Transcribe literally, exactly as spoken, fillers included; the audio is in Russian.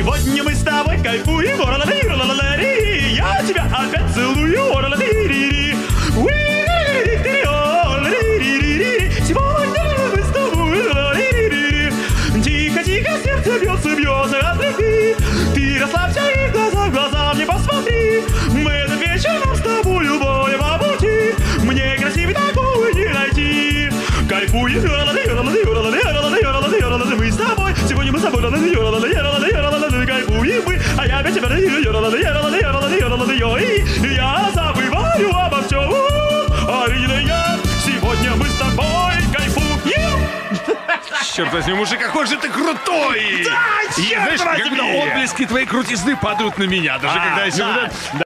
Сегодня мы с тобой кайфуем. Я тебя опять целую. Сегодня мы с тобой. Тихо-тихо, сердце бьется, бьется от любви. Ты расслабься и глаза в глаза мне посмотри. Мы этот вечер нам с тобою будем по пути. Мне красивый такой не найти. Кайфуем. Мы с тобой. Сегодня мы с тобой. Кайфуем мы. А я опять тебя. Я забываю обо всем. Арина, сегодня мы с тобой кайфуем. Черт возьми, мужик, какой же ты крутой! Да, И, черт знаешь, возьми! когда отблески твоей крутизны падают на меня, даже А, когда я да. сегодня...